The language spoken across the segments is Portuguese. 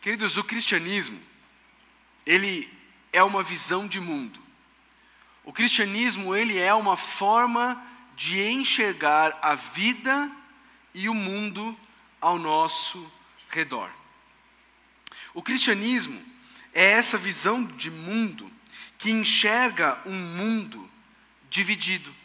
Queridos, o cristianismo, ele é uma visão de mundo. O cristianismo, ele é uma forma de enxergar a vida e o mundo ao nosso redor. O cristianismo é essa visão de mundo que enxerga um mundo dividido.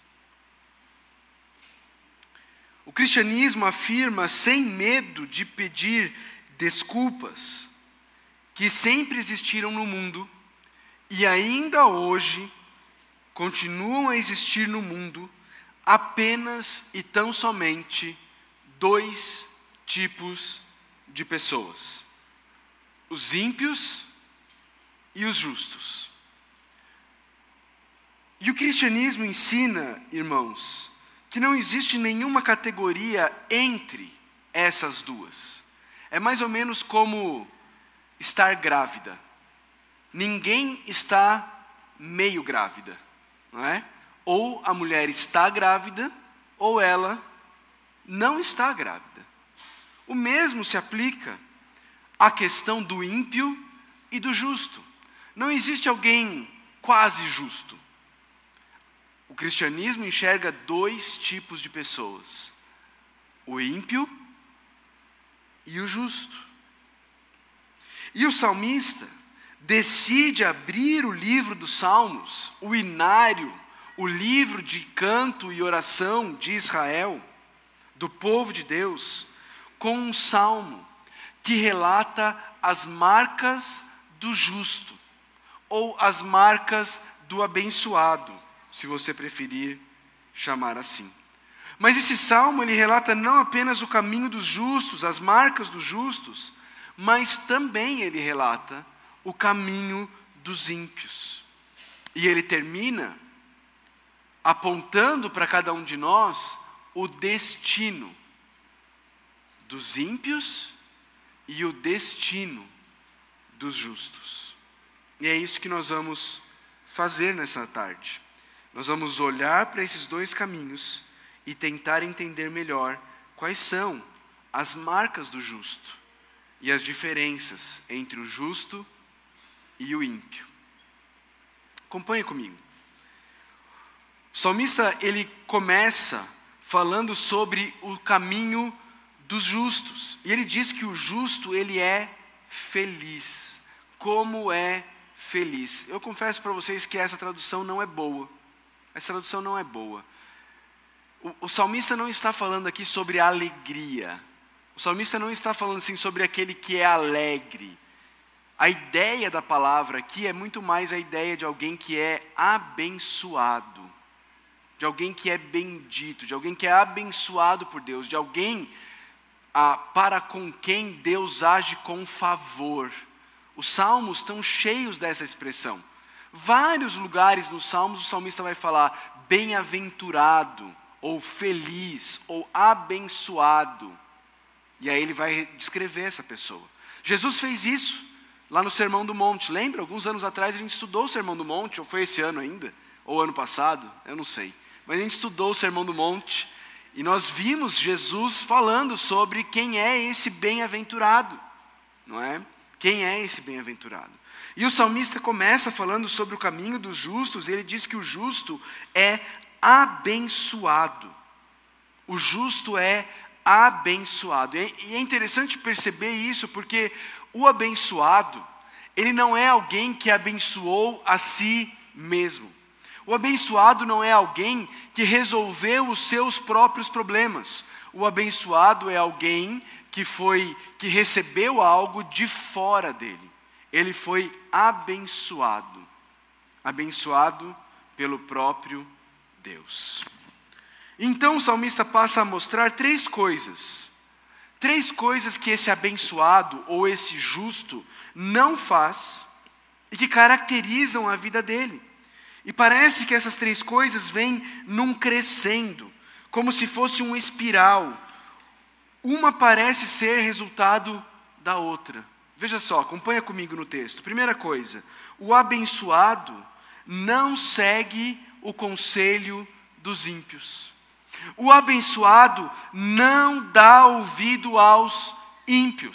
O cristianismo afirma, sem medo de pedir desculpas, que sempre existiram no mundo e ainda hoje continuam a existir no mundo apenas e tão somente dois tipos de pessoas: os ímpios e os justos. E o cristianismo ensina, irmãos, que não existe nenhuma categoria entre essas duas. É mais ou menos como estar grávida. Ninguém está meio grávida, não é? Ou a mulher está grávida, ou ela não está grávida. O mesmo se aplica à questão do ímpio e do justo. Não existe alguém quase justo. O cristianismo enxerga dois tipos de pessoas: o ímpio e o justo. E o salmista decide abrir o livro dos Salmos, o inário, o livro de canto e oração de Israel, do povo de Deus, com um salmo que relata as marcas do justo, ou as marcas do abençoado, se você preferir chamar assim. Mas esse salmo, ele relata não apenas o caminho dos justos, as marcas dos justos, mas também ele relata o caminho dos ímpios. E ele termina apontando para cada um de nós o destino dos ímpios e o destino dos justos. E é isso que nós vamos fazer nessa tarde. Nós vamos olhar para esses dois caminhos e tentar entender melhor quais são as marcas do justo e as diferenças entre o justo e o ímpio. Acompanhe comigo. O salmista, ele começa falando sobre o caminho dos justos. E ele diz que o justo, ele é feliz. Como é feliz? Eu confesso para vocês que essa tradução não é boa. Essa tradução não é boa. O salmista não está falando aqui sobre alegria. O salmista não está falando assim sobre aquele que é alegre. A ideia da palavra aqui é muito mais a ideia de alguém que é abençoado, de alguém que é bendito, de alguém que é abençoado por Deus, de alguém para com quem Deus age com favor. Os salmos estão cheios dessa expressão. Vários lugares nos salmos o salmista vai falar bem-aventurado, ou feliz, ou abençoado. E aí ele vai descrever essa pessoa. Jesus fez isso lá no Sermão do Monte. Lembra? Alguns anos atrás a gente estudou o Sermão do Monte, ou foi esse ano ainda, ou ano passado, eu não sei. Mas a gente estudou o Sermão do Monte e nós vimos Jesus falando sobre quem é esse bem-aventurado, não é? Quem é esse bem-aventurado? E o salmista começa falando sobre o caminho dos justos, e ele diz que o justo é abençoado. O justo é abençoado. E é interessante perceber isso, porque o abençoado, ele não é alguém que abençoou a si mesmo. O abençoado não é alguém que resolveu os seus próprios problemas. O abençoado é alguém que recebeu algo de fora dele. Ele foi abençoado. Abençoado pelo próprio Deus. Então o salmista passa a mostrar três coisas que esse abençoado ou esse justo não faz e que caracterizam a vida dele. E parece que essas três coisas vêm num crescendo, como se fosse uma espiral. Uma parece ser resultado da outra. Veja só, acompanha comigo no texto. Primeira coisa, o abençoado não segue o conselho dos ímpios. O abençoado não dá ouvido aos ímpios.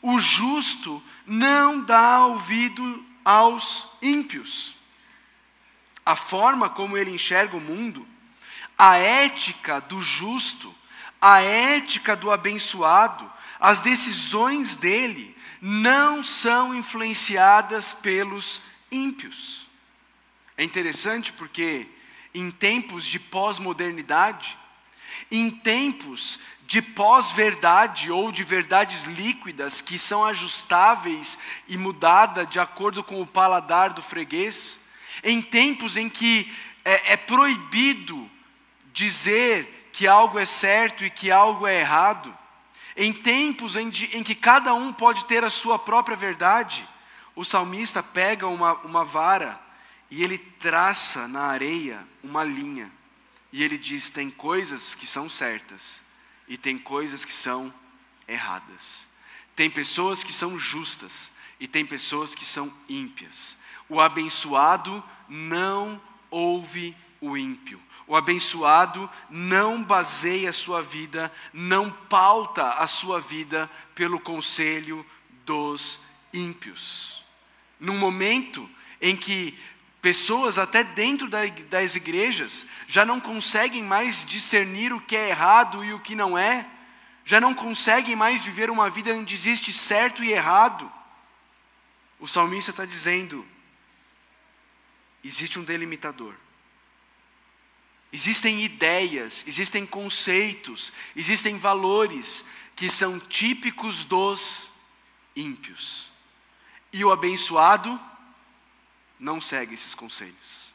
o justo não dá ouvido aos ímpios. A forma como ele enxerga o mundo, a ética do justo, a ética do abençoado, as decisões dele não são influenciadas pelos ímpios. É interessante porque em tempos de pós-modernidade, em tempos de pós-verdade ou de verdades líquidas que são ajustáveis e mudadas de acordo com o paladar do freguês, em tempos em que é proibido dizer que algo é certo e que algo é errado, em tempos em que cada um pode ter a sua própria verdade, o salmista pega uma vara e ele traça na areia uma linha. E ele diz, tem coisas que são certas e tem coisas que são erradas. Tem pessoas que são justas e tem pessoas que são ímpias. O abençoado não ouve o ímpio. O abençoado não baseia a sua vida, não pauta a sua vida pelo conselho dos ímpios. Num momento em que pessoas até dentro das igrejas já não conseguem mais discernir o que é errado e o que não é, já não conseguem mais viver uma vida onde existe certo e errado. O salmista está dizendo, existe um delimitador. Existem ideias, existem conceitos, existem valores que são típicos dos ímpios. E o abençoado não segue esses conselhos.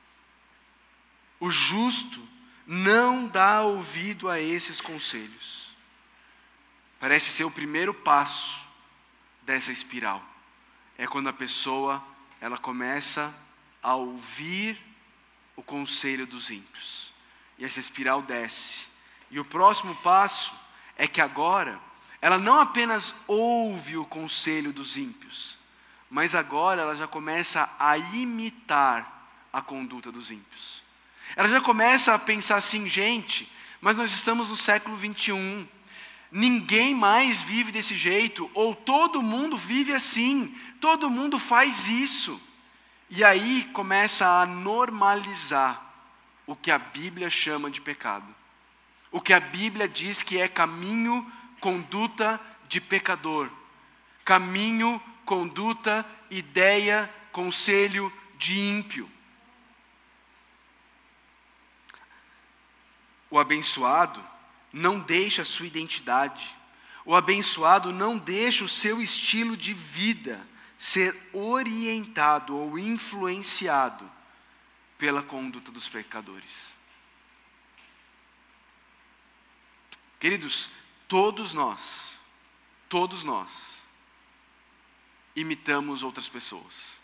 O justo não dá ouvido a esses conselhos. Parece ser o primeiro passo dessa espiral. É quando a pessoa ela começa a ouvir o conselho dos ímpios. E essa espiral desce. E o próximo passo é que agora ela não apenas ouve o conselho dos ímpios, mas agora ela já começa a imitar a conduta dos ímpios. Ela já começa a pensar assim, gente, mas nós estamos no século 21. Ninguém mais vive desse jeito, ou todo mundo vive assim, todo mundo faz isso. E aí começa a normalizar o que a Bíblia chama de pecado. O que a Bíblia diz que é caminho, conduta de pecador. Caminho, conduta, ideia, conselho de ímpio. O abençoado não deixa a sua identidade. O abençoado não deixa o seu estilo de vida ser orientado ou influenciado pela conduta dos pecadores. Queridos, todos nós imitamos outras pessoas.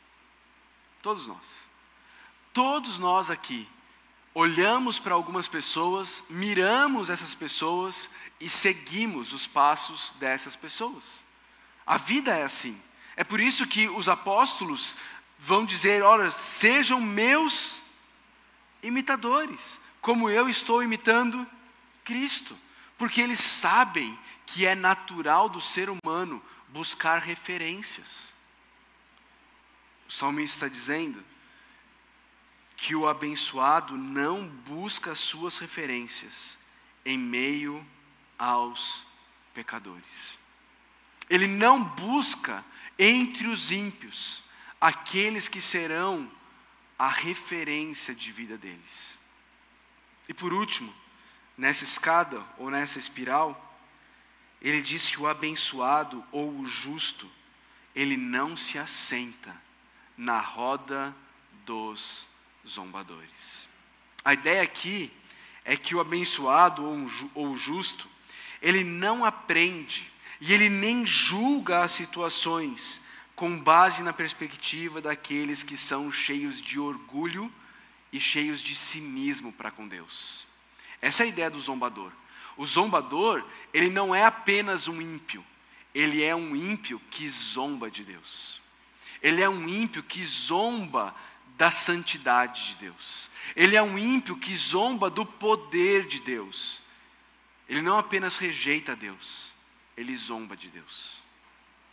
Todos nós aqui olhamos para algumas pessoas, miramos essas pessoas e seguimos os passos dessas pessoas. A vida é assim. É por isso que os apóstolos vão dizer, olha, sejam meus imitadores, como eu estou imitando Cristo. Porque eles sabem que é natural do ser humano buscar referências. O salmista está dizendo que o abençoado não busca as suas referências em meio aos pecadores. Ele não busca entre os ímpios aqueles que serão a referência de vida deles. E por último, nessa escada ou nessa espiral, ele diz que o abençoado ou o justo, ele não se assenta na roda dos zombadores. A ideia aqui é que o abençoado ou o justo, ele não aprende e ele nem julga as situações com base na perspectiva daqueles que são cheios de orgulho e cheios de cinismo para com Deus. Essa é a ideia do zombador. O zombador, ele não é apenas um ímpio, ele é um ímpio que zomba de Deus. Ele é um ímpio que zomba da santidade de Deus. Ele é um ímpio que zomba do poder de Deus. Ele não apenas rejeita Deus, ele zomba de Deus.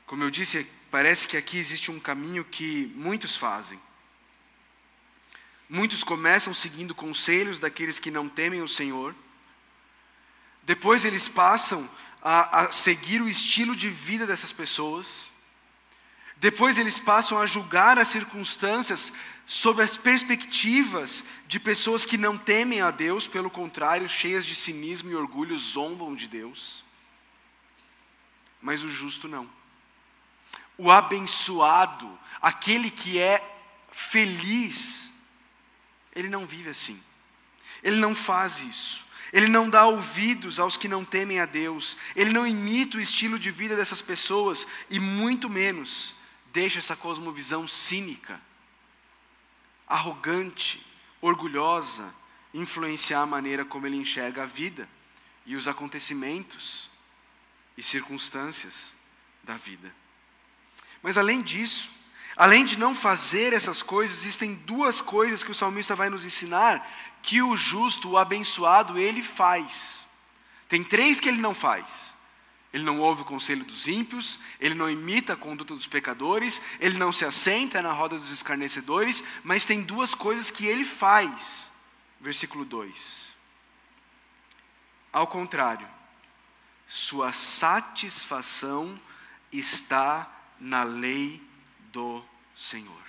Como eu disse, parece que aqui existe um caminho que muitos fazem. Muitos começam seguindo conselhos daqueles que não temem o Senhor. Depois eles passam a seguir o estilo de vida dessas pessoas. Depois eles passam a julgar as circunstâncias sob as perspectivas de pessoas que não temem a Deus, pelo contrário, cheias de cinismo e orgulho, zombam de Deus. Mas o justo não. O abençoado, aquele que é feliz, ele não vive assim. Ele não faz isso. Ele não dá ouvidos aos que não temem a Deus. Ele não imita o estilo de vida dessas pessoas e muito menos deixa essa cosmovisão cínica, arrogante, orgulhosa, influenciar a maneira como ele enxerga a vida e os acontecimentos e circunstâncias da vida. Mas além disso, além de não fazer essas coisas, existem duas coisas que o salmista vai nos ensinar que o justo, o abençoado, ele faz. Tem três que ele não faz. Ele não ouve o conselho dos ímpios, ele não imita a conduta dos pecadores, ele não se assenta na roda dos escarnecedores, mas tem duas coisas que ele faz. Versículo 2. Ao contrário, sua satisfação está na lei do Senhor.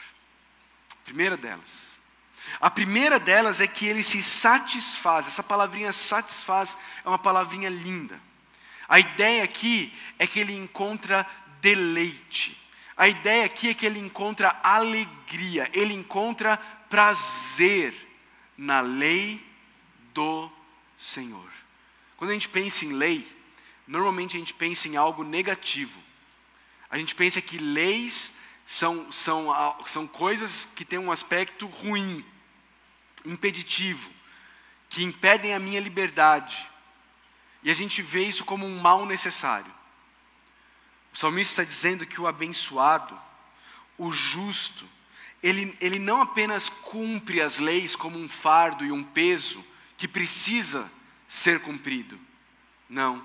A primeira delas é que ele se satisfaz. Essa palavrinha satisfaz é uma palavrinha linda. A ideia aqui é que ele encontra deleite. A ideia aqui é que ele encontra alegria. Ele encontra prazer na lei do Senhor. Quando a gente pensa em lei, normalmente a gente pensa em algo negativo. A gente pensa que leis são coisas que têm um aspecto ruim, impeditivo, que impedem a minha liberdade. E a gente vê isso como um mal necessário. O salmista está dizendo que o abençoado, o justo, ele não apenas cumpre as leis como um fardo e um peso que precisa ser cumprido. Não.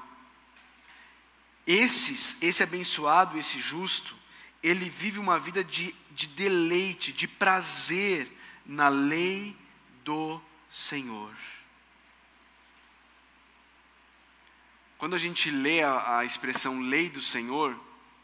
Esse abençoado, esse justo, ele vive uma vida de deleite, de prazer na lei do Senhor. Quando a gente lê a expressão lei do Senhor,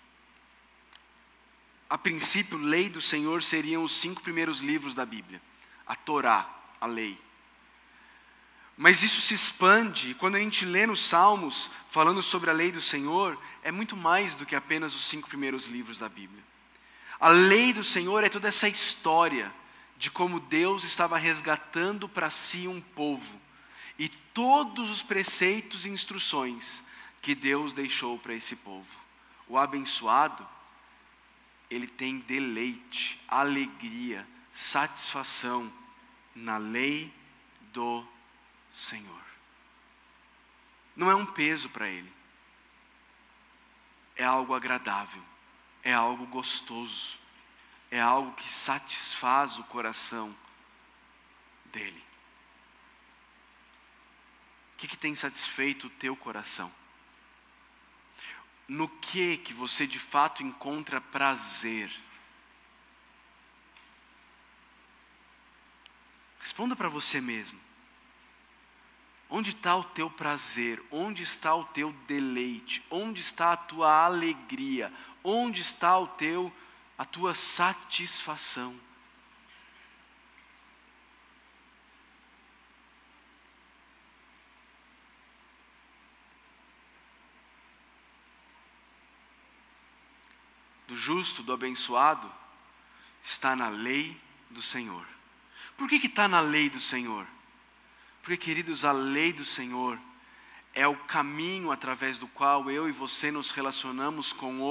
a princípio, lei do Senhor seriam os 5 primeiros livros da Bíblia. A Torá, a lei. Mas isso se expande, e quando a gente lê nos Salmos, falando sobre a lei do Senhor, é muito mais do que apenas os 5 primeiros livros da Bíblia. A lei do Senhor é toda essa história de como Deus estava resgatando para si um povo. E todos os preceitos e instruções que Deus deixou para esse povo. O abençoado, ele tem deleite, alegria, satisfação na lei do Senhor. Não é um peso para ele. É algo agradável, é algo gostoso, é algo que satisfaz o coração dele. O que tem satisfeito o teu coração? No que você de fato encontra prazer? Responda para você mesmo. Onde está o teu prazer? Onde está o teu deleite? Onde está a tua alegria? Onde está a tua satisfação? Do justo, do abençoado, está na lei do Senhor. Por que está na lei do Senhor? Porque, queridos, a lei do Senhor é o caminho através do qual eu e você nos relacionamos com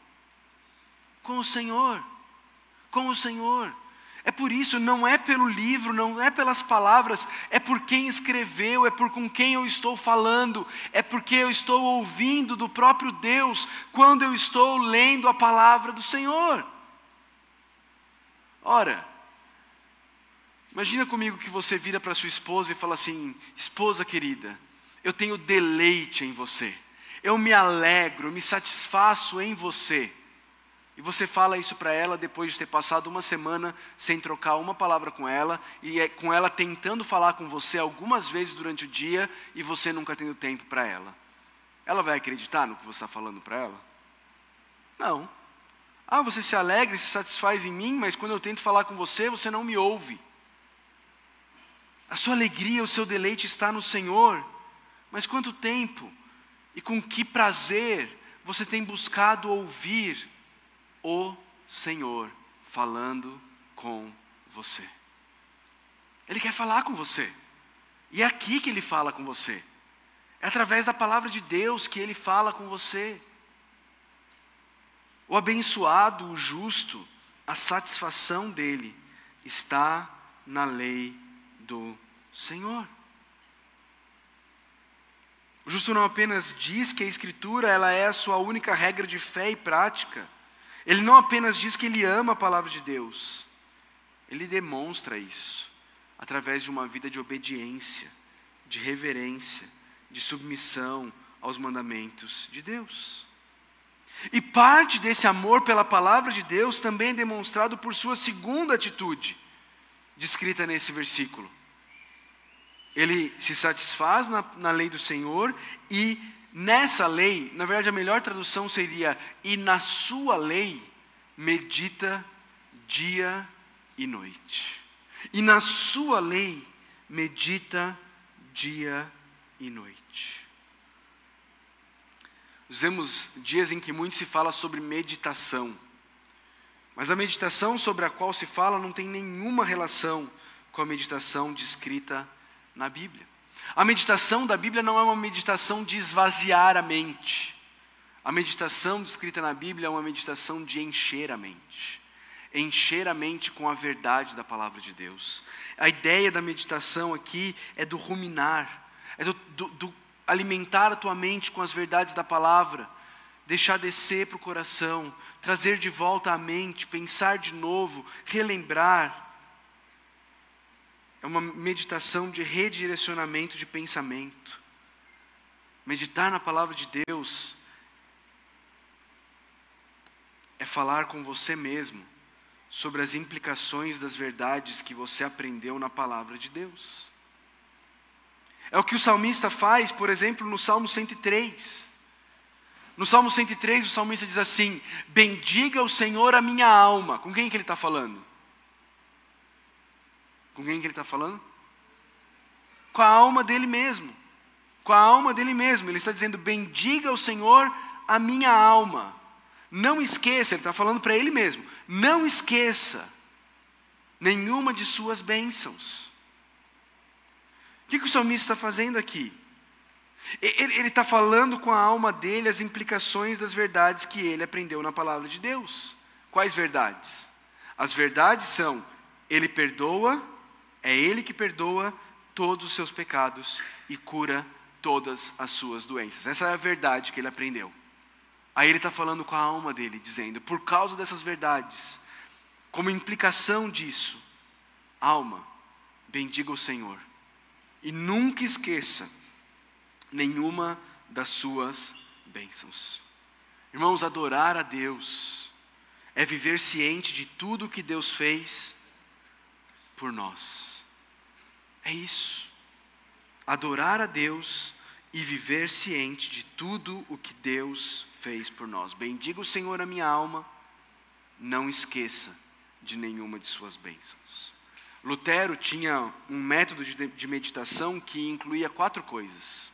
o Senhor. Com o Senhor. É por isso, não é pelo livro, não é pelas palavras, é por quem escreveu, é por com quem eu estou falando, é porque eu estou ouvindo do próprio Deus quando eu estou lendo a palavra do Senhor. Ora, imagina comigo que você vira para sua esposa e fala assim: esposa querida, eu tenho deleite em você, eu me alegro, eu me satisfaço em você. e você fala isso para ela depois de ter passado uma semana sem trocar uma palavra com ela, e com ela tentando falar com você algumas vezes durante o dia, e você nunca tendo tempo para ela. Ela vai acreditar no que você está falando para ela? Não. Você se alegra e se satisfaz em mim, mas quando eu tento falar com você, você não me ouve. A sua alegria, o seu deleite está no Senhor. Mas quanto tempo e com que prazer você tem buscado ouvir o Senhor falando com você? Ele quer falar com você. E é aqui que Ele fala com você. É através da palavra de Deus que Ele fala com você. O abençoado, o justo, a satisfação dele está na lei do Senhor. O justo não apenas diz que a Escritura ela é a sua única regra de fé e prática. Ele não apenas diz que ele ama a palavra de Deus. Ele demonstra isso através de uma vida de obediência, de reverência, de submissão aos mandamentos de Deus. E parte desse amor pela palavra de Deus também é demonstrado por sua segunda atitude, descrita nesse versículo. Ele se satisfaz na lei do Senhor e nessa lei, na verdade a melhor tradução seria, e na sua lei medita dia e noite. E na sua lei medita dia e noite. Vivemos dias em que muito se fala sobre meditação. Mas a meditação sobre a qual se fala não tem nenhuma relação com a meditação descrita na Bíblia. A meditação da Bíblia não é uma meditação de esvaziar a mente. A meditação descrita na Bíblia é uma meditação de encher a mente. Encher a mente com a verdade da palavra de Deus. A ideia da meditação aqui é do ruminar, é do alimentar a tua mente com as verdades da palavra, deixar descer para o coração, trazer de volta à mente, pensar de novo, relembrar. É uma meditação de redirecionamento de pensamento. Meditar na palavra de Deus é falar com você mesmo sobre as implicações das verdades que você aprendeu na palavra de Deus. É o que o salmista faz, por exemplo, no Salmo 103. No Salmo 103, o salmista diz assim: bendiga o Senhor a minha alma. Com quem que ele está falando? Com quem que ele está falando? Com a alma dele mesmo. Com a alma dele mesmo. Ele está dizendo, bendiga o Senhor a minha alma. Não esqueça, ele está falando para ele mesmo, não esqueça nenhuma de suas bênçãos. O que o salmista está fazendo aqui? Ele está falando com a alma dele as implicações das verdades que ele aprendeu na palavra de Deus. Quais verdades? As verdades são, ele perdoa, é ele que perdoa todos os seus pecados e cura todas as suas doenças. Essa é a verdade que ele aprendeu. Aí ele está falando com a alma dele, dizendo, por causa dessas verdades, como implicação disso, alma, bendiga o Senhor. E nunca esqueça nenhuma das suas bênçãos. Irmãos, adorar a Deus é viver ciente de tudo que Deus fez por nós. É isso. Adorar a Deus e viver ciente de tudo o que Deus fez por nós. Bendiga o Senhor a minha alma, não esqueça de nenhuma de suas bênçãos. Lutero tinha um método de meditação que incluía 4 coisas: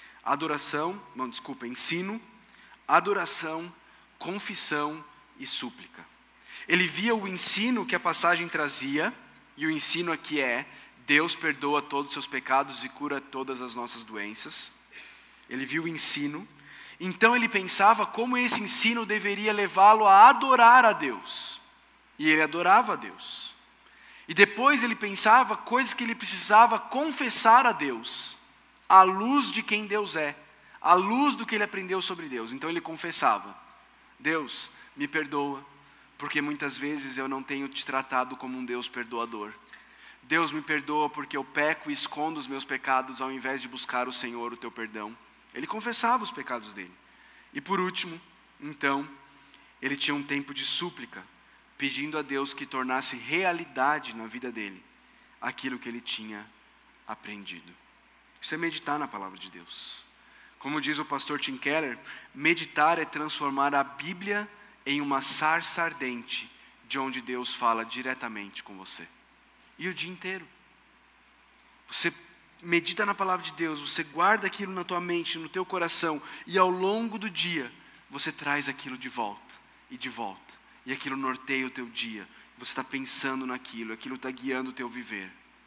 ensino, adoração, confissão e súplica. Ele via o ensino que a passagem trazia, e o ensino aqui é, Deus perdoa todos os seus pecados e cura todas as nossas doenças. Ele viu o ensino, então ele pensava como esse ensino deveria levá-lo a adorar a Deus. E ele adorava a Deus. E depois ele pensava coisas que ele precisava confessar a Deus, à luz de quem Deus é, à luz do que ele aprendeu sobre Deus. Então ele confessava, Deus, me perdoa, porque muitas vezes eu não tenho te tratado como um Deus perdoador. Deus me perdoa porque eu peco e escondo os meus pecados ao invés de buscar o Senhor, o teu perdão. Ele confessava os pecados dele. E por último, então, ele tinha um tempo de súplica, pedindo a Deus que tornasse realidade na vida dele aquilo que ele tinha aprendido. Isso é meditar na palavra de Deus. Como diz o pastor Tim Keller, meditar é transformar a Bíblia em uma sarça ardente, de onde Deus fala diretamente com você. E o dia inteiro. Você medita na palavra de Deus, você guarda aquilo na tua mente, no teu coração, e ao longo do dia, você traz aquilo de volta, e de volta. E aquilo norteia o teu dia. Você está pensando naquilo, aquilo está guiando o teu viver.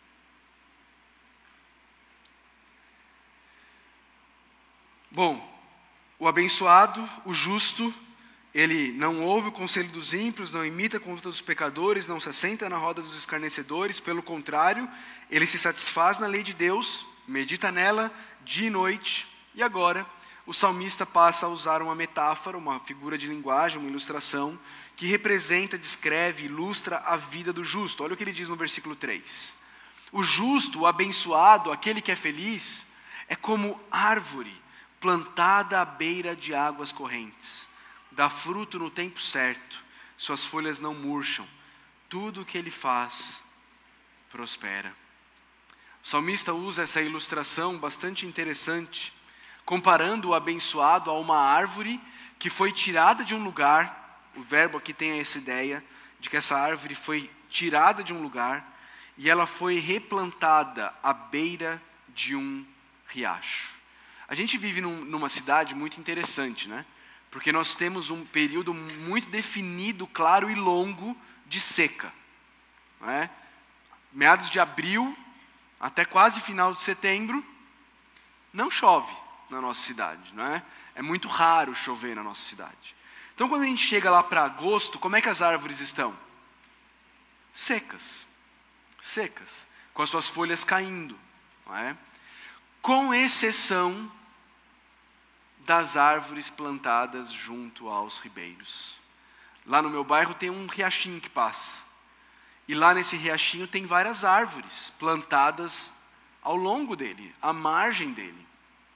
Bom, o abençoado, o justo, ele não ouve o conselho dos ímpios, não imita a conduta dos pecadores, não se assenta na roda dos escarnecedores, pelo contrário, ele se satisfaz na lei de Deus, medita nela dia e noite. E agora, o salmista passa a usar uma metáfora, uma figura de linguagem, uma ilustração, que representa, descreve, ilustra a vida do justo. Olha o que ele diz no versículo 3. O justo, o abençoado, aquele que é feliz, é como árvore plantada à beira de águas correntes. Dá fruto no tempo certo, suas folhas não murcham, tudo o que ele faz prospera. O salmista usa essa ilustração bastante interessante, comparando o abençoado a uma árvore que foi tirada de um lugar. O verbo aqui tem essa ideia de que essa árvore foi tirada de um lugar e ela foi replantada à beira de um riacho. A gente vive numa cidade muito interessante, né? Porque nós temos um período muito definido, claro e longo de seca. Não é? Meados de abril até quase final de setembro, não chove na nossa cidade. Não é? É muito raro chover na nossa cidade. Então quando a gente chega lá para agosto, como é que as árvores estão? Secas. Secas. Com as suas folhas caindo. Não é? Com exceção das árvores plantadas junto aos ribeiros. Lá no meu bairro tem um riachinho que passa. E lá nesse riachinho tem várias árvores plantadas ao longo dele, à margem dele.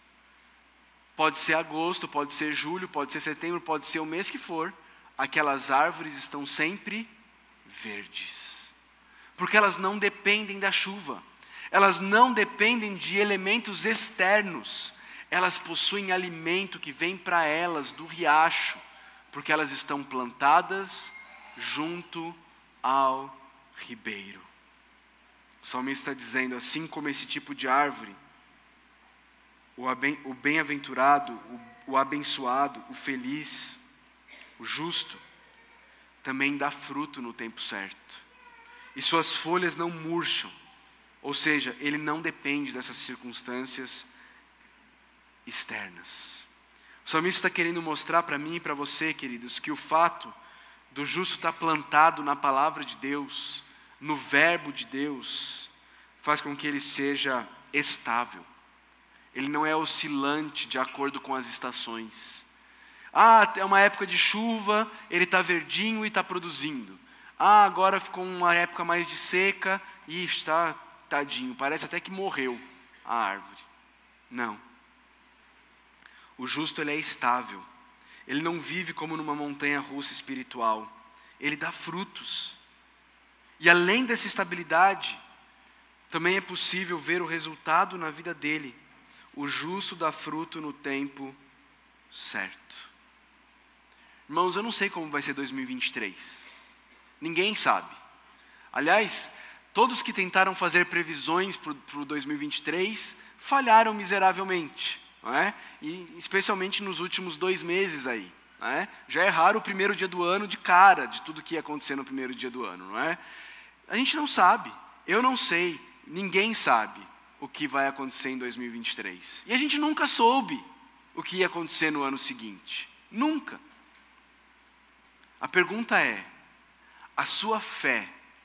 Pode ser agosto, pode ser julho, pode ser setembro, pode ser o mês que for. Aquelas árvores estão sempre verdes. Porque elas não dependem da chuva. Elas não dependem de elementos externos. Elas possuem alimento que vem para elas do riacho, porque elas estão plantadas junto ao ribeiro. O salmista está dizendo, assim como esse tipo de árvore, o bem-aventurado, o abençoado, o feliz, o justo, também dá fruto no tempo certo. E suas folhas não murcham, ou seja, ele não depende dessas circunstâncias externas. O salmista está querendo mostrar para mim e para você, queridos, que o fato do justo estar plantado na palavra de Deus, no verbo de Deus, faz com que ele seja estável. Ele não é oscilante de acordo com as estações. É uma época de chuva, ele está verdinho e está produzindo. Agora ficou uma época mais de seca e está tadinho, parece até que morreu a árvore. Não. O justo ele é estável. Ele não vive como numa montanha russa espiritual. Ele dá frutos. E além dessa estabilidade, também é possível ver o resultado na vida dele. O justo dá fruto no tempo certo. Irmãos, eu não sei como vai ser 2023. Ninguém sabe. Aliás, todos que tentaram fazer previsões para o 2023 falharam miseravelmente. Não é? E especialmente nos últimos 2 meses aí. Não é? Já erraram o primeiro dia do ano de cara, de tudo que ia acontecer no primeiro dia do ano. Não é? A gente não sabe, eu não sei, ninguém sabe o que vai acontecer em 2023. E a gente nunca soube o que ia acontecer no ano seguinte. Nunca. A pergunta é, a sua fé,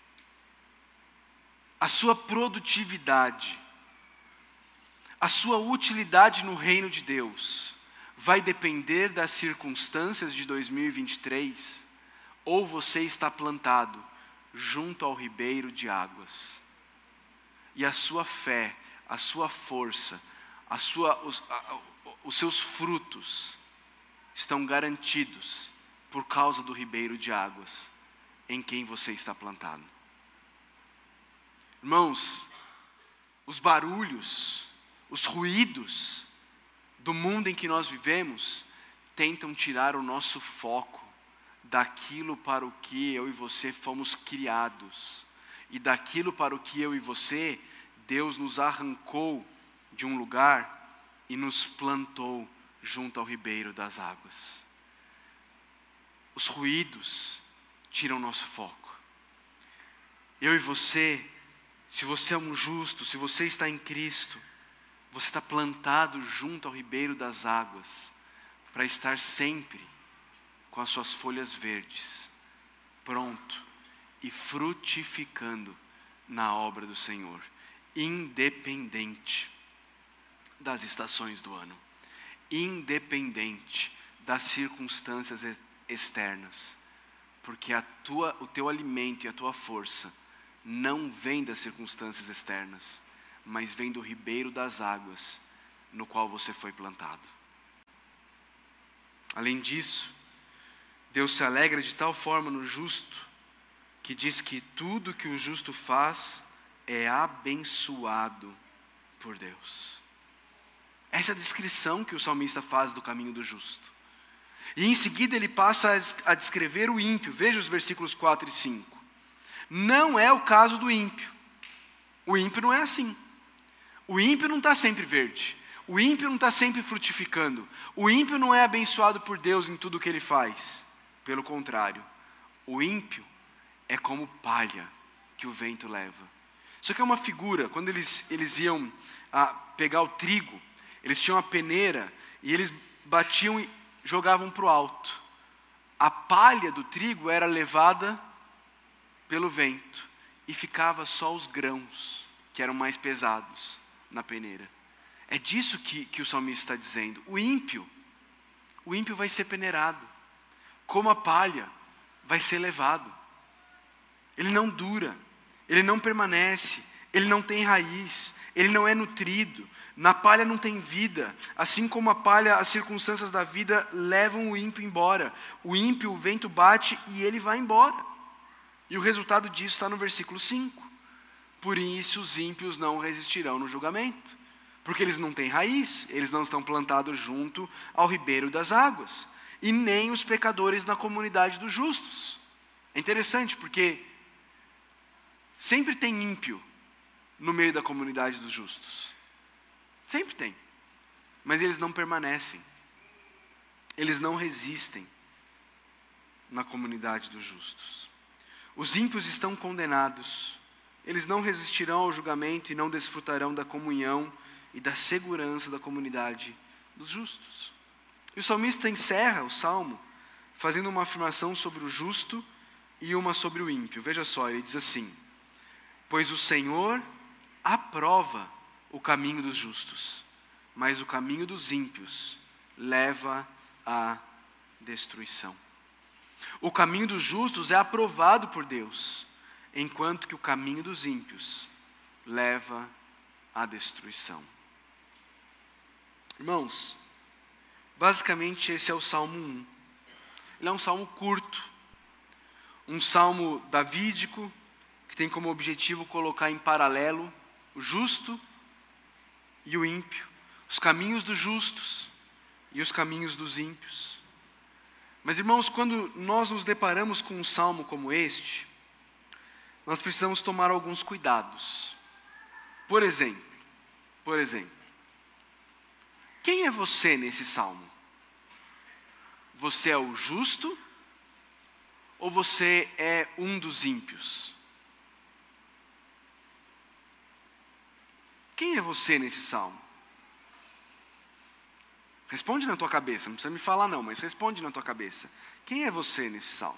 a sua produtividade, a sua utilidade no reino de Deus vai depender das circunstâncias de 2023 ou você está plantado junto ao ribeiro de águas? E a sua fé, a sua força, os seus frutos estão garantidos por causa do ribeiro de águas em quem você está plantado. Irmãos, os barulhos, os ruídos do mundo em que nós vivemos tentam tirar o nosso foco daquilo para o que eu e você fomos criados e daquilo para o que eu e você, Deus nos arrancou de um lugar e nos plantou junto ao ribeiro das águas. Os ruídos tiram nosso foco. Eu e você, se você é um justo, se você está em Cristo, você está plantado junto ao ribeiro das águas, para estar sempre com as suas folhas verdes, pronto e frutificando na obra do Senhor, independente das estações do ano, independente das circunstâncias externas, porque o teu alimento e a tua força não vem das circunstâncias externas, mas vem do ribeiro das águas no qual você foi plantado. Além disso, Deus se alegra de tal forma no justo, que diz que tudo que o justo faz é abençoado por Deus. Essa é a descrição que o salmista faz do caminho do justo. E em seguida ele passa a descrever o ímpio. Veja os versículos 4 e 5. Não é o caso do ímpio. O ímpio não é assim. O ímpio não está sempre verde. O ímpio não está sempre frutificando. O ímpio não é abençoado por Deus em tudo o que ele faz. Pelo contrário, o ímpio é como palha que o vento leva. Isso aqui é uma figura. Quando eles iam pegar o trigo, eles tinham a peneira e eles batiam e jogavam para o alto. A palha do trigo era levada pelo vento e ficava só os grãos, que eram mais pesados, na peneira. É disso que o salmista está dizendo. O ímpio vai ser peneirado, como a palha vai ser levado. Ele não dura, ele não permanece, ele não tem raiz, ele não é nutrido. Na palha não tem vida, assim como a palha, as circunstâncias da vida levam o ímpio embora. O ímpio, o vento bate e ele vai embora. E o resultado disso está no versículo 5. Por isso os ímpios não resistirão no julgamento, porque eles não têm raiz, eles não estão plantados junto ao ribeiro das águas, e nem os pecadores na comunidade dos justos. É interessante porque sempre tem ímpio no meio da comunidade dos justos. Sempre tem. Mas eles não permanecem. Eles não resistem na comunidade dos justos. Os ímpios estão condenados. Eles não resistirão ao julgamento e não desfrutarão da comunhão e da segurança da comunidade dos justos. E o salmista encerra o salmo fazendo uma afirmação sobre o justo e uma sobre o ímpio. Veja só, ele diz assim: pois o Senhor aprova o caminho dos justos, mas o caminho dos ímpios leva à destruição. O caminho dos justos é aprovado por Deus, enquanto que o caminho dos ímpios leva à destruição. Irmãos, basicamente esse é o Salmo 1. Ele é um salmo curto, um salmo davídico, que tem como objetivo colocar em paralelo o justo e o ímpio, os caminhos dos justos e os caminhos dos ímpios. Mas, irmãos, quando nós nos deparamos com um salmo como este, nós precisamos tomar alguns cuidados. Por exemplo, quem é você nesse salmo? Você é o justo ou você é um dos ímpios? Quem é você nesse salmo? Responde na tua cabeça, não precisa me falar não, mas responde na tua cabeça. Quem é você nesse salmo?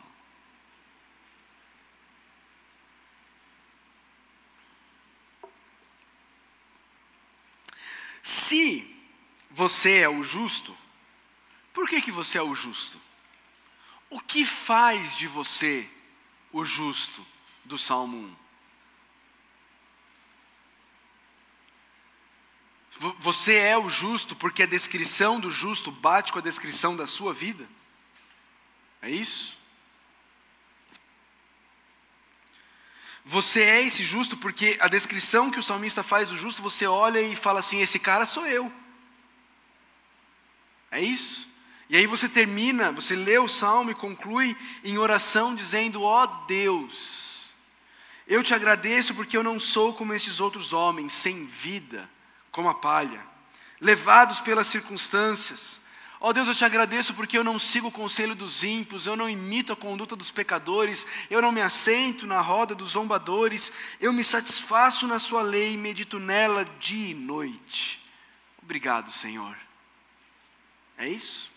Se você é o justo, por que você é o justo? O que faz de você o justo do Salmo 1? Você é o justo porque a descrição do justo bate com a descrição da sua vida? É isso? Você é esse justo porque a descrição que o salmista faz do justo, você olha e fala assim, esse cara sou eu. É isso? E aí você termina, você lê o salmo e conclui em oração dizendo, ó Deus, eu te agradeço porque eu não sou como estes outros homens, sem vida, como a palha, levados pelas circunstâncias. Ó Deus, eu te agradeço porque eu não sigo o conselho dos ímpios, eu não imito a conduta dos pecadores, eu não me assento na roda dos zombadores, eu me satisfaço na sua lei e medito nela dia e noite. Obrigado, Senhor. É isso?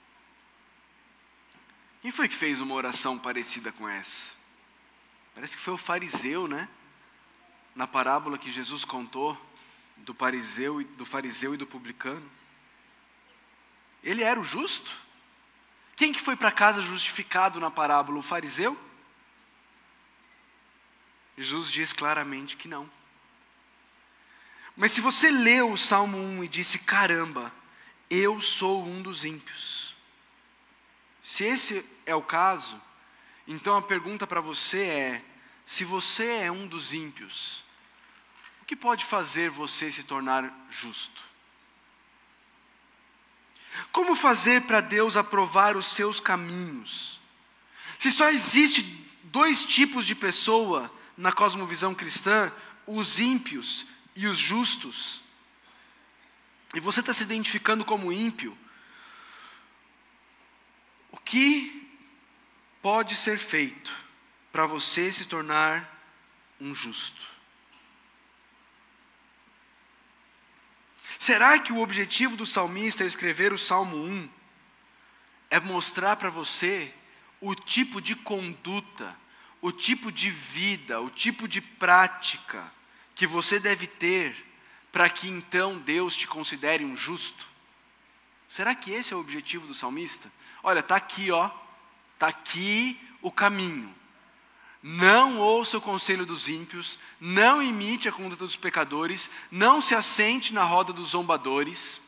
Quem foi que fez uma oração parecida com essa? Parece que foi o fariseu, né? Na parábola que Jesus contou, do fariseu e do publicano. Ele era o justo? Quem que foi para casa justificado na parábola? O fariseu? Jesus diz claramente que não. Mas se você leu o Salmo 1 e disse, caramba, eu sou um dos ímpios. Se esse é o caso, então a pergunta para você é, se você é um dos ímpios, o que pode fazer você se tornar justo? Como fazer para Deus aprovar os seus caminhos? Se só existe 2 tipos de pessoa na cosmovisão cristã, os ímpios e os justos, e você está se identificando como ímpio, o que pode ser feito para você se tornar um justo? Será que o objetivo do salmista ao escrever o Salmo 1 é mostrar para você o tipo de conduta, o tipo de vida, o tipo de prática que você deve ter para que então Deus te considere um justo? Será que esse é o objetivo do salmista? Olha, está aqui, está aqui o caminho. Não ouça o conselho dos ímpios, não imite a conduta dos pecadores, não se assente na roda dos zombadores,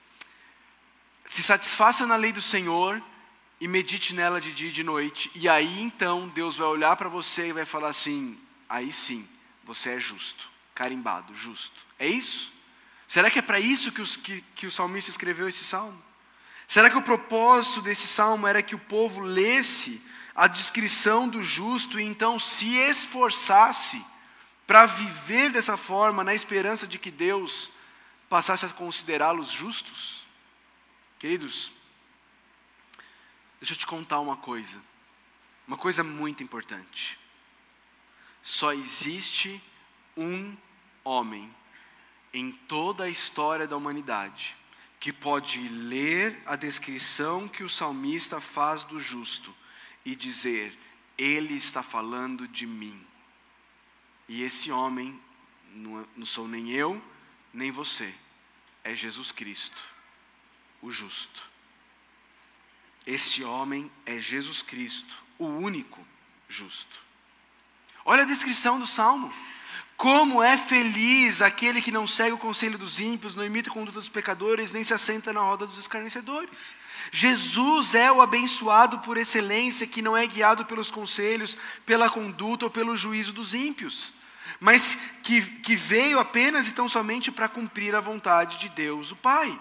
se satisfaça na lei do Senhor e medite nela de dia e de noite. E aí então Deus vai olhar para você e vai falar assim, aí sim, você é justo, carimbado, justo. É isso? Será que é para isso que o salmista escreveu esse salmo? Será que o propósito desse salmo era que o povo lesse a descrição do justo e então se esforçasse para viver dessa forma, na esperança de que Deus passasse a considerá-los justos? Queridos, deixa eu te contar uma coisa muito importante. Só existe um homem em toda a história da humanidade que pode ler a descrição que o salmista faz do justo e dizer, ele está falando de mim. E esse homem não sou nem eu, nem você. É Jesus Cristo, o justo. Esse homem é Jesus Cristo, o único justo. Olha a descrição do Salmo. Como é feliz aquele que não segue o conselho dos ímpios, não imita a conduta dos pecadores, nem se assenta na roda dos escarnecedores. Jesus é o abençoado por excelência, que não é guiado pelos conselhos, pela conduta ou pelo juízo dos ímpios, mas que veio apenas e tão somente para cumprir a vontade de Deus, o Pai.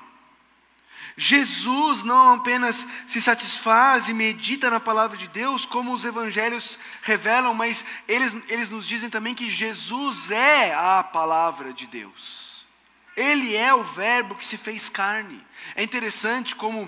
Jesus não apenas se satisfaz e medita na palavra de Deus, como os evangelhos revelam, mas eles nos dizem também que Jesus é a palavra de Deus. Ele é o verbo que se fez carne. É interessante como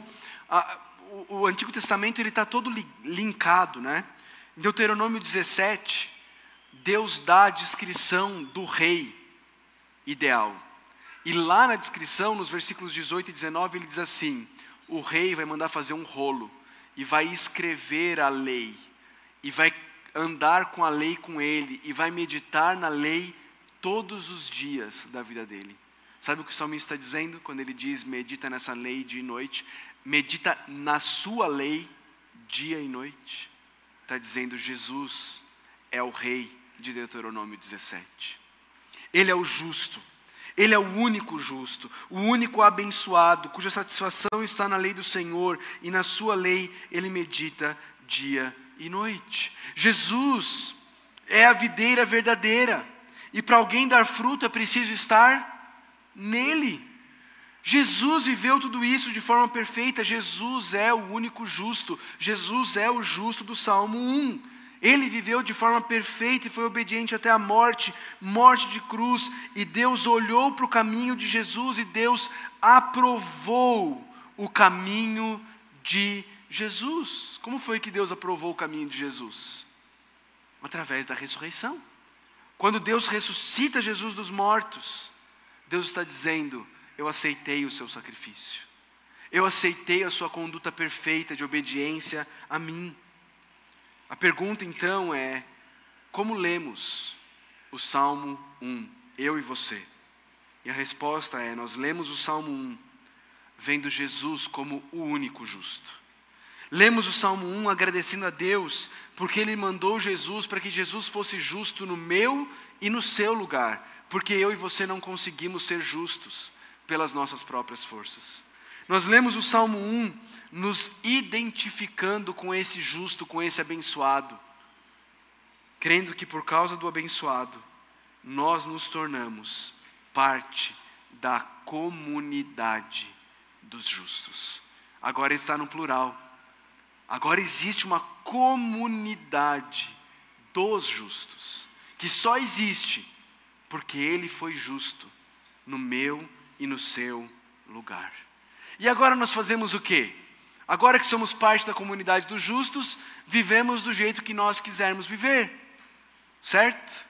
o Antigo Testamento está todo linkado, né? Em Deuteronômio 17, Deus dá a descrição do rei ideal. E lá na descrição, nos versículos 18 e 19, ele diz assim, o rei vai mandar fazer um rolo, e vai escrever a lei, e vai andar com a lei com ele, e vai meditar na lei todos os dias da vida dele. Sabe o que o salmista está dizendo? Quando ele diz, medita nessa lei dia e noite, medita na sua lei dia e noite. Está dizendo, Jesus é o rei de Deuteronômio 17. Ele é o justo. Ele é o único justo, o único abençoado, cuja satisfação está na lei do Senhor, e na sua lei ele medita dia e noite. Jesus é a videira verdadeira. E para alguém dar fruto é preciso estar nele. Jesus viveu tudo isso de forma perfeita. Jesus é o único justo. Jesus é o justo do Salmo 1. Ele viveu de forma perfeita e foi obediente até a morte, morte de cruz. E Deus olhou para o caminho de Jesus e Deus aprovou o caminho de Jesus. Como foi que Deus aprovou o caminho de Jesus? Através da ressurreição. Quando Deus ressuscita Jesus dos mortos, Deus está dizendo: eu aceitei o seu sacrifício. Eu aceitei a sua conduta perfeita de obediência a mim. A pergunta então é: como lemos o Salmo 1, eu e você? E a resposta é: nós lemos o Salmo 1 vendo Jesus como o único justo. Lemos o Salmo 1 agradecendo a Deus porque Ele mandou Jesus para que Jesus fosse justo no meu e no seu lugar, porque eu e você não conseguimos ser justos pelas nossas próprias forças. Nós lemos o Salmo 1 nos identificando com esse justo, com esse abençoado, crendo que por causa do abençoado, nós nos tornamos parte da comunidade dos justos. Agora está no plural. Agora existe uma comunidade dos justos, que só existe porque Ele foi justo no meu e no seu lugar. E agora nós fazemos o quê? Agora que somos parte da comunidade dos justos, vivemos do jeito que nós quisermos viver, certo?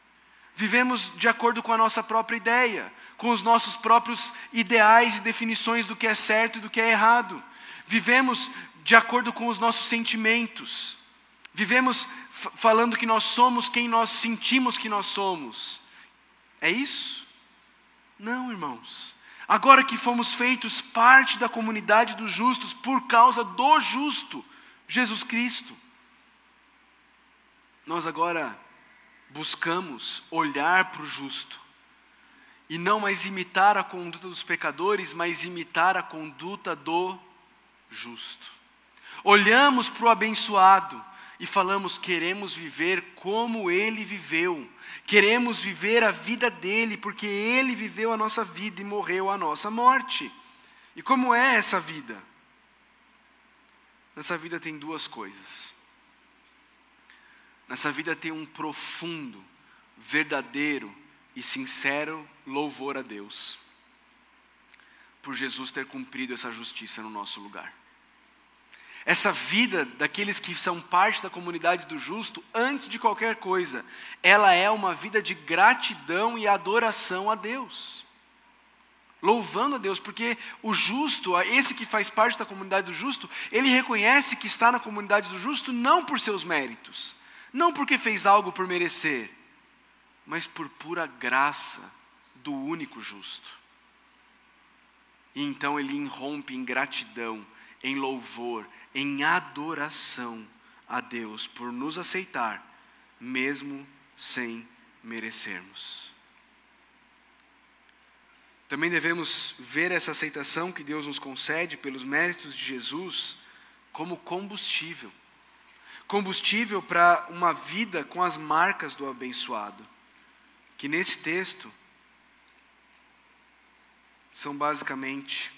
Vivemos de acordo com a nossa própria ideia, com os nossos próprios ideais e definições do que é certo e do que é errado. Vivemos de acordo com os nossos sentimentos. Vivemos falando que nós somos quem nós sentimos que nós somos. É isso? Não, irmãos. Agora que fomos feitos parte da comunidade dos justos por causa do justo, Jesus Cristo, nós agora buscamos olhar para o justo e não mais imitar a conduta dos pecadores, mas imitar a conduta do justo. Olhamos para o abençoado e falamos: queremos viver como ele viveu. Queremos viver a vida dele, porque ele viveu a nossa vida e morreu a nossa morte. E como é essa vida? Nessa vida tem duas coisas. Nessa vida tem um profundo, verdadeiro e sincero louvor a Deus, por Jesus ter cumprido essa justiça no nosso lugar. Essa vida daqueles que são parte da comunidade do justo, antes de qualquer coisa, ela é uma vida de gratidão e adoração a Deus. Louvando a Deus, porque o justo, esse que faz parte da comunidade do justo, ele reconhece que está na comunidade do justo não por seus méritos, não porque fez algo por merecer, mas por pura graça do único justo. E então ele irrompe em gratidão, em louvor, em adoração a Deus por nos aceitar, mesmo sem merecermos. Também devemos ver essa aceitação que Deus nos concede pelos méritos de Jesus como combustível. Combustível para uma vida com as marcas do abençoado, que nesse texto são basicamente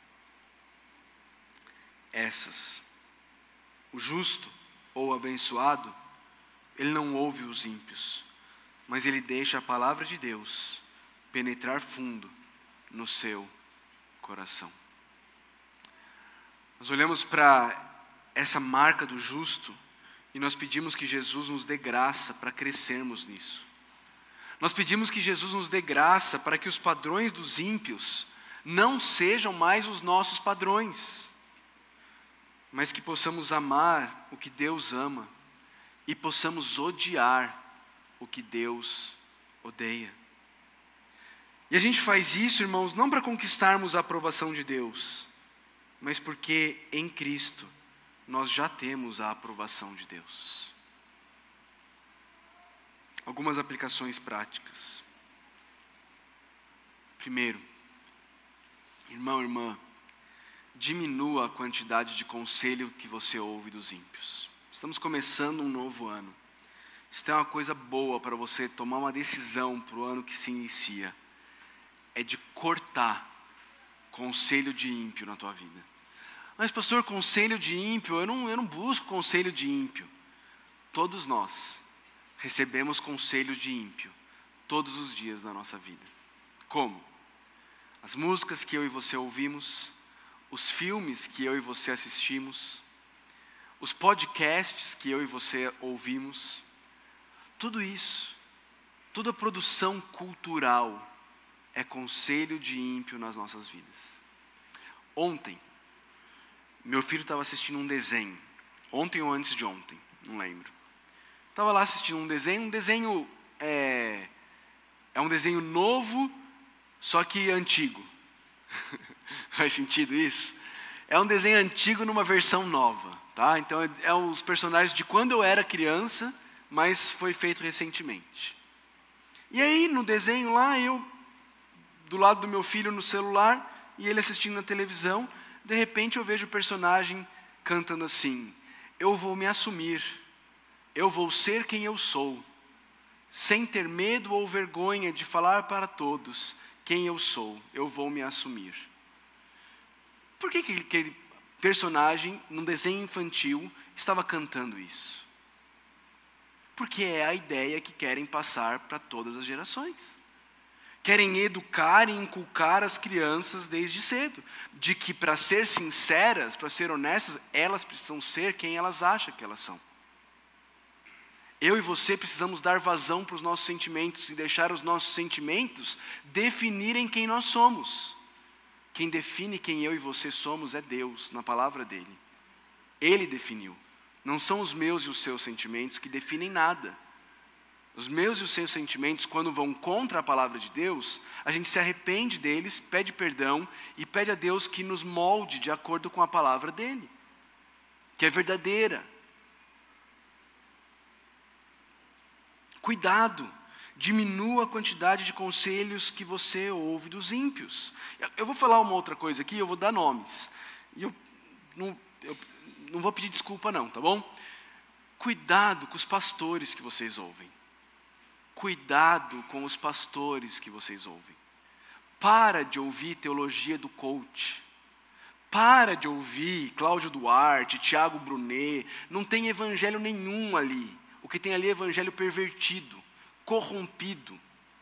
essas. O justo ou abençoado, ele não ouve os ímpios, mas ele deixa a palavra de Deus penetrar fundo no seu coração. Nós olhamos para essa marca do justo e nós pedimos que Jesus nos dê graça para crescermos nisso. Nós pedimos que Jesus nos dê graça para que os padrões dos ímpios não sejam mais os nossos padrões, mas que possamos amar o que Deus ama e possamos odiar o que Deus odeia. E a gente faz isso, irmãos, não para conquistarmos a aprovação de Deus, mas porque em Cristo nós já temos a aprovação de Deus. Algumas aplicações práticas. Primeiro, irmão, irmã, diminua a quantidade de conselho que você ouve dos ímpios. Estamos começando um novo ano. Isso é uma coisa boa para você tomar uma decisão para o ano que se inicia. É de cortar conselho de ímpio na tua vida. Mas pastor, conselho de ímpio, eu não busco conselho de ímpio. Todos nós recebemos conselho de ímpio todos os dias da nossa vida. Como? As músicas que eu e você ouvimos, os filmes que eu e você assistimos, os podcasts que eu e você ouvimos, tudo isso, toda produção cultural é conselho de ímpio nas nossas vidas. Ontem, meu filho estava assistindo um desenho, ontem ou antes de ontem, não lembro. Estava lá assistindo um desenho é um desenho novo, só que antigo. Faz sentido isso? É um desenho antigo numa versão nova, tá? Então é os personagens de quando eu era criança, mas foi feito recentemente. E aí no desenho lá, eu do lado do meu filho no celular e ele assistindo na televisão, de repente eu vejo o personagem cantando assim: eu vou me assumir, eu vou ser quem eu sou, sem ter medo ou vergonha de falar para todos quem eu sou, eu vou me assumir. Por que aquele personagem, num desenho infantil, estava cantando isso? Porque é a ideia que querem passar para todas as gerações. Querem educar e inculcar as crianças desde cedo, de que para ser sinceras, para ser honestas, elas precisam ser quem elas acham que elas são. Eu e você precisamos dar vazão para os nossos sentimentos e deixar os nossos sentimentos definirem quem nós somos. Quem define quem eu e você somos é Deus, na palavra dele. Ele definiu. Não são os meus e os seus sentimentos que definem nada. Os meus e os seus sentimentos, quando vão contra a palavra de Deus, a gente se arrepende deles, pede perdão e pede a Deus que nos molde de acordo com a palavra dele, que é verdadeira. Cuidado, diminua a quantidade de conselhos que você ouve dos ímpios. Eu vou falar uma outra coisa aqui, eu vou dar nomes. E eu não vou pedir desculpa não, tá bom? Cuidado com os pastores que vocês ouvem. Cuidado com os pastores que vocês ouvem. Para de ouvir teologia do coach. Para de ouvir Cláudio Duarte, Tiago Brunet. Não tem evangelho nenhum ali. O que tem ali é evangelho pervertido, corrompido.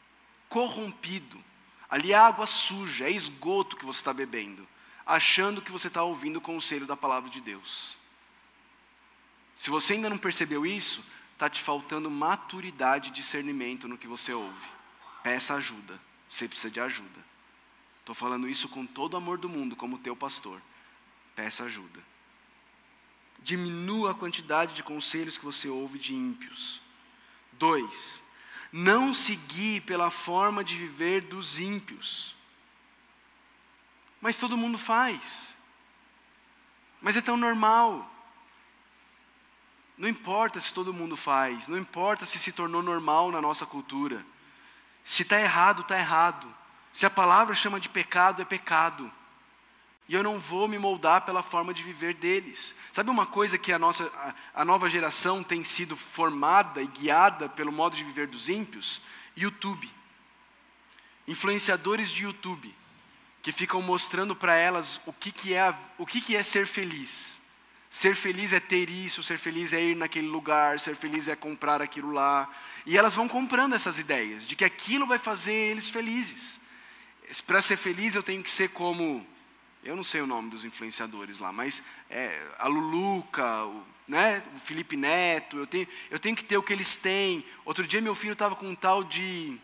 Ali é água suja, é esgoto que você está bebendo, achando que você está ouvindo o conselho da palavra de Deus. Se você ainda não percebeu isso, está te faltando maturidade e discernimento no que você ouve. Peça ajuda, você precisa de ajuda. Estou falando isso com todo o amor do mundo, como teu pastor. Peça ajuda. Diminua a quantidade de conselhos que você ouve de ímpios. 2. Não se guie pela forma de viver dos ímpios. Mas todo mundo faz. Mas é tão normal. Não importa se todo mundo faz. Não importa se tornou normal na nossa cultura. Se está errado, está errado. Se a palavra chama de pecado, é pecado. E eu não vou me moldar pela forma de viver deles. Sabe uma coisa que a nova geração tem sido formada e guiada pelo modo de viver dos ímpios? YouTube. Influenciadores de YouTube, que ficam mostrando para elas o que é ser feliz. Ser feliz é ter isso, ser feliz é ir naquele lugar, ser feliz é comprar aquilo lá. E elas vão comprando essas ideias, de que aquilo vai fazer eles felizes. Para ser feliz eu tenho que ser como... Eu não sei o nome dos influenciadores lá, mas a Luluca, o Felipe Neto, eu tenho que ter o que eles têm. Outro dia meu filho estava com um tal de...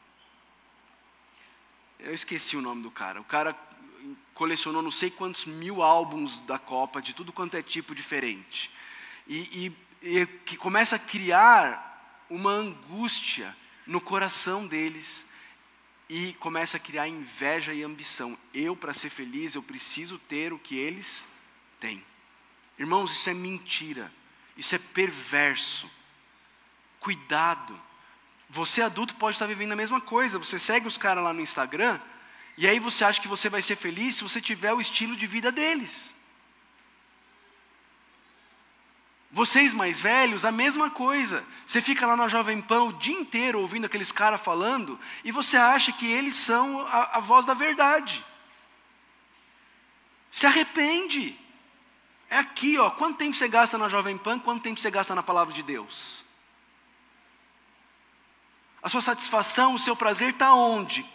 Eu esqueci o nome do cara. O cara colecionou não sei quantos 1000 álbuns da Copa, de tudo quanto é tipo diferente. E que começa a criar uma angústia no coração deles, e começa a criar inveja e ambição. Eu, para ser feliz, eu preciso ter o que eles têm. Irmãos, isso é mentira. Isso é perverso. Cuidado. Você adulto pode estar vivendo a mesma coisa. Você segue os caras lá no Instagram E aí você acha que você vai ser feliz se você tiver o estilo de vida deles. Vocês mais velhos, a mesma coisa. Você fica lá na Jovem Pan o dia inteiro ouvindo aqueles caras falando e você acha que eles são a voz da verdade. Se arrepende. É aqui, ó. Quanto tempo você gasta na Jovem Pan, quanto tempo você gasta na Palavra de Deus? A sua satisfação, o seu prazer está onde?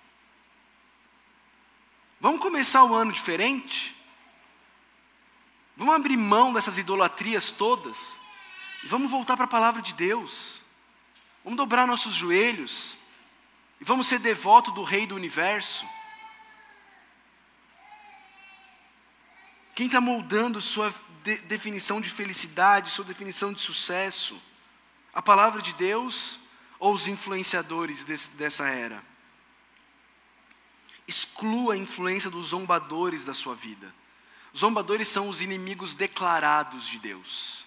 Vamos começar o ano diferente? Vamos abrir mão dessas idolatrias todas e vamos voltar para a palavra de Deus. Vamos dobrar nossos joelhos e vamos ser devoto do Rei do Universo. Quem está moldando sua definição de felicidade, sua definição de sucesso? A palavra de Deus ou os influenciadores dessa era? Exclua a influência dos zombadores da sua vida. Os zombadores são os inimigos declarados de Deus.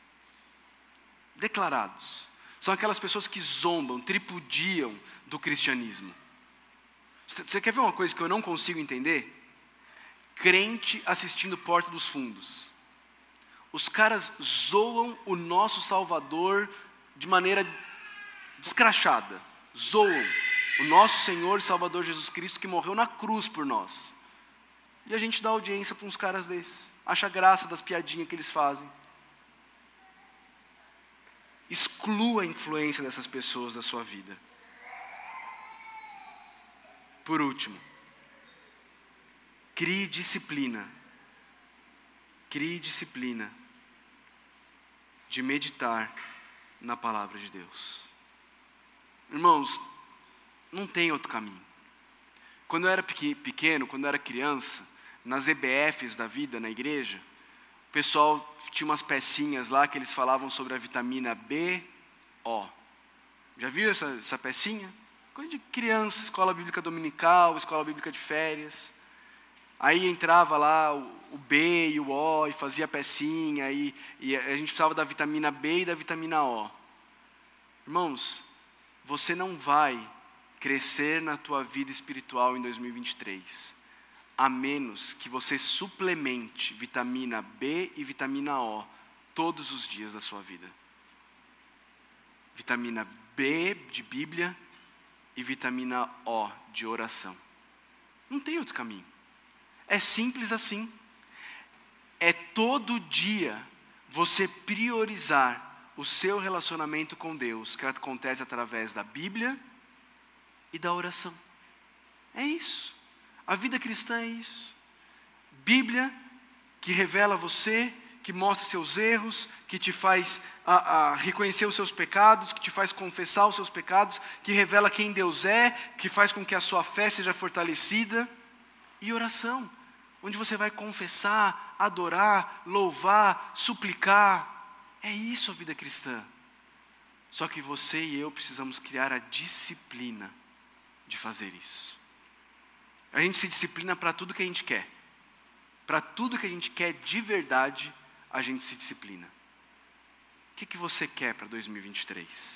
Declarados. São aquelas pessoas que zombam, tripudiam do cristianismo. Você quer ver uma coisa que eu não consigo entender? Crente assistindo Porta dos Fundos. Os caras zoam o nosso Salvador de maneira descrachada. Zoam o nosso Senhor e Salvador Jesus Cristo que morreu na cruz por nós. E a gente dá audiência para uns caras desses. Acha graça das piadinhas que eles fazem. Exclua a influência dessas pessoas da sua vida. Por último, crie disciplina. Crie disciplina de meditar na palavra de Deus. Irmãos, não tem outro caminho. Quando eu era pequeno, quando eu era criança, nas EBFs da vida, na igreja, o pessoal tinha umas pecinhas lá que eles falavam sobre a vitamina B-O. Já viu essa pecinha? Coisa de criança, escola bíblica dominical, escola bíblica de férias. Aí entrava lá o B e o O e fazia a pecinha, e a gente precisava da vitamina B e da vitamina O. Irmãos, você não vai crescer na tua vida espiritual em 2023, a menos que você suplemente vitamina B e vitamina O todos os dias da sua vida. Vitamina B de Bíblia e vitamina O de oração. Não tem outro caminho. É simples assim. É todo dia você priorizar o seu relacionamento com Deus, que acontece através da Bíblia e da oração. É isso. A vida cristã é isso. Bíblia que revela você, que mostra seus erros, que te faz reconhecer os seus pecados, que te faz confessar os seus pecados, que revela quem Deus é, que faz com que a sua fé seja fortalecida. E oração, onde você vai confessar, adorar, louvar, suplicar. É isso a vida cristã. Só que você e eu precisamos criar a disciplina de fazer isso. A gente se disciplina para tudo que a gente quer. Para tudo que a gente quer de verdade, a gente se disciplina. O que você quer para 2023?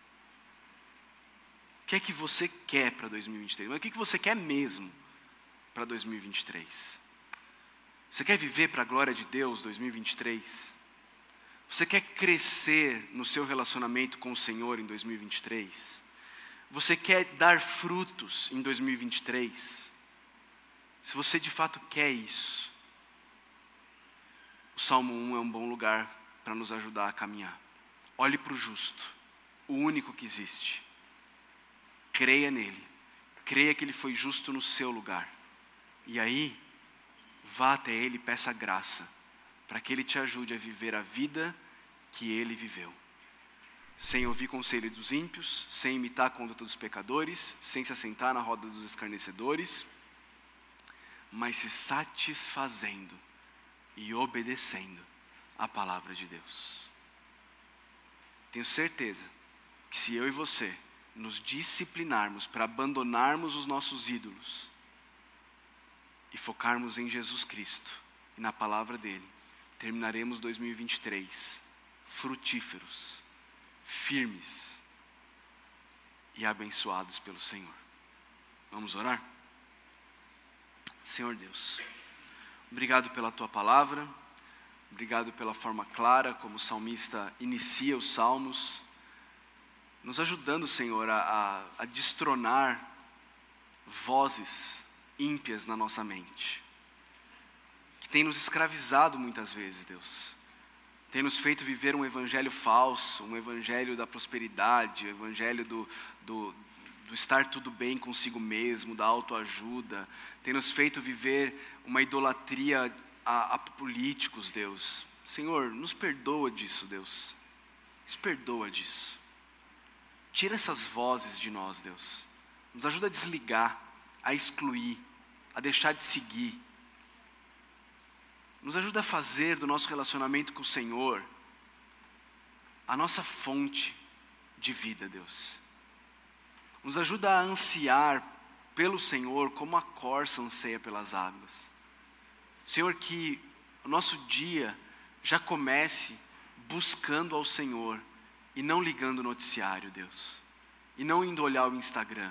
O que é que você quer para 2023? Mas o que você quer mesmo para 2023? Você quer viver para a glória de Deus 2023? Você quer crescer no seu relacionamento com o Senhor em 2023? Você quer dar frutos em 2023? Se você de fato quer isso, o Salmo 1 é um bom lugar para nos ajudar a caminhar. Olhe para o justo, o único que existe. Creia nele. Creia que ele foi justo no seu lugar. E aí, vá até ele e peça graça, para que ele te ajude a viver a vida que ele viveu. Sem ouvir conselho dos ímpios, sem imitar a conduta dos pecadores, sem se assentar na roda dos escarnecedores, mas se satisfazendo e obedecendo a palavra de Deus. Tenho certeza que se eu e você nos disciplinarmos para abandonarmos os nossos ídolos e focarmos em Jesus Cristo e na palavra dele, terminaremos 2023 frutíferos, firmes e abençoados pelo Senhor. Vamos orar? Senhor Deus, obrigado pela tua palavra, obrigado pela forma clara como o salmista inicia os salmos, nos ajudando, Senhor, a destronar vozes ímpias na nossa mente, que tem nos escravizado muitas vezes, Deus. Tem nos feito viver um evangelho falso, um evangelho da prosperidade, um evangelho do estar tudo bem consigo mesmo, da autoajuda. Tem nos feito viver uma idolatria a políticos, Deus. Senhor, nos perdoa disso, Deus. Nos perdoa disso. Tira essas vozes de nós, Deus. Nos ajuda a desligar, a excluir, a deixar de seguir. Nos ajuda a fazer do nosso relacionamento com o Senhor a nossa fonte de vida, Deus. Nos ajuda a ansiar pelo Senhor como a corça anseia pelas águas. Senhor, que o nosso dia já comece buscando ao Senhor e não ligando o noticiário, Deus. E não indo olhar o Instagram.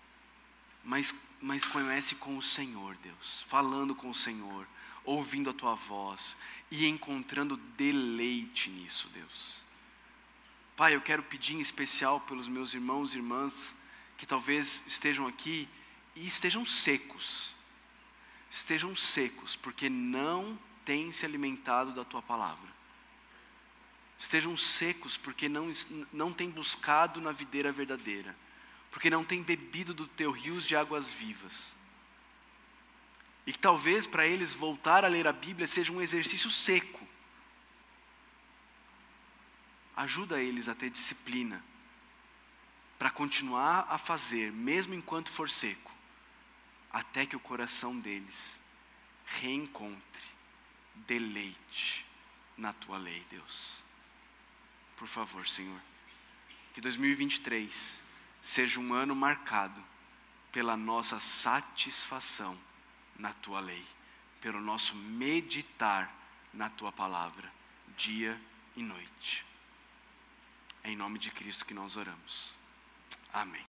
Mas comece com o Senhor, Deus. Falando com o Senhor, ouvindo a tua voz e encontrando deleite nisso, Deus. Pai, eu quero pedir em especial pelos meus irmãos e irmãs que talvez estejam aqui e estejam secos. Estejam secos porque não têm se alimentado da tua palavra. Estejam secos porque não têm buscado na videira verdadeira. Porque não têm bebido do teu rios de águas vivas. E que talvez para eles voltar a ler a Bíblia seja um exercício seco. Ajuda eles a ter disciplina para continuar a fazer, mesmo enquanto for seco, até que o coração deles reencontre deleite na tua lei, Deus. Por favor, Senhor, que 2023 seja um ano marcado pela nossa satisfação na tua lei, pelo nosso meditar na tua palavra, dia e noite. É em nome de Cristo que nós oramos. Amém.